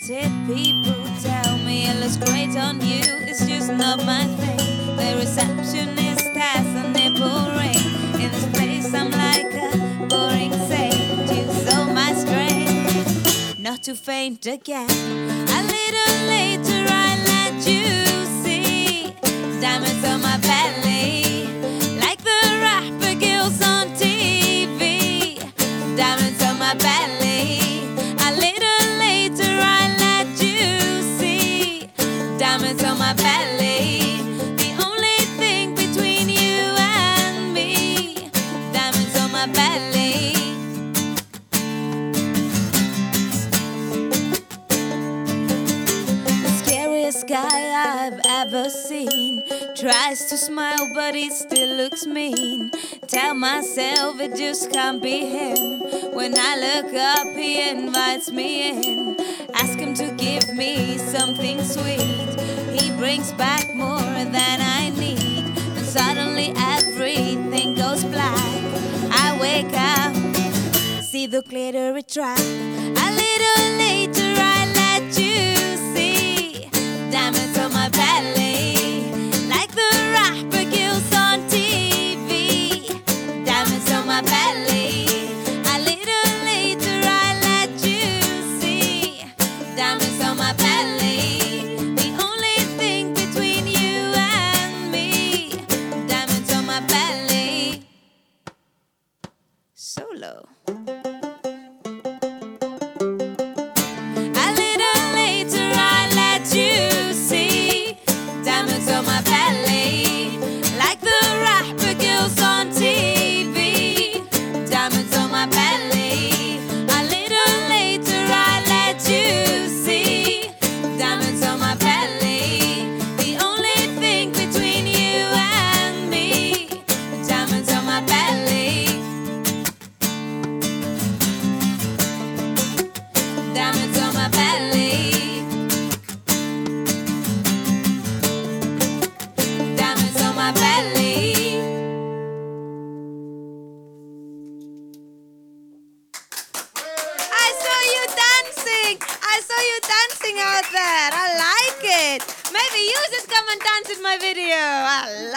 Talented people tell me it looks great on you. It's just not my thing. The receptionist has a nipple ring. In this place I'm like a boring saint. You saw my strength, not to faint again. A little later I let you see diamonds on my belly, like the rapper girls on TV. Diamonds on my belly. A little later I let you see diamonds on my belly. The only thing between you and me. Diamonds on my belly. The scariest guy I've ever seen tries to smile but he still looks mean. Tell myself it just can't be him. When I look up he invites me in. Ask him to give me something sweet. He brings back more than I need. And suddenly everything goes black. I wake up, see the glitter it track. A little later I let you see diamonds on my belly, like the rapper girls on TV. Diamonds on my belly. A little later I let you see diamonds on my belly. The only thing between you and me. Diamonds on my belly. Solo. A little later I let you see diamonds on my belly, like the rapper girls on TV. Diamonds on my belly. A little later I let you see diamonds on my belly. The only thing between you and me. Diamonds on my belly. Diamonds on my belly. Diamonds on my belly. I saw you dancing. I saw you dancing out there. I like it. Maybe you just come and dance in my video. I